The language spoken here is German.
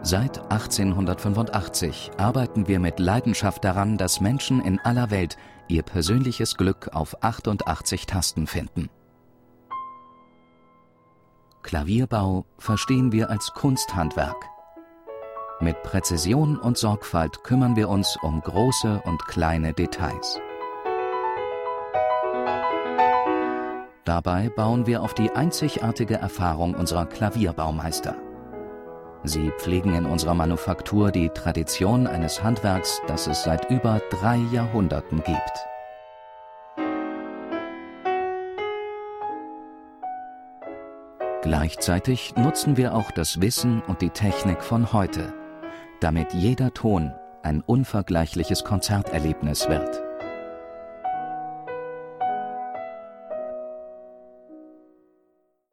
Seit 1885 arbeiten wir mit Leidenschaft daran, dass Menschen in aller Welt ihr persönliches Glück auf 88 Tasten finden. Klavierbau verstehen wir als Kunsthandwerk. Mit Präzision und Sorgfalt kümmern wir uns um große und kleine Details. Dabei bauen wir auf die einzigartige Erfahrung unserer Klavierbaumeister. Sie pflegen in unserer Manufaktur die Tradition eines Handwerks, das es seit über 3 Jahrhunderten gibt. Gleichzeitig nutzen wir auch das Wissen und die Technik von heute, damit jeder Ton ein unvergleichliches Konzerterlebnis wird.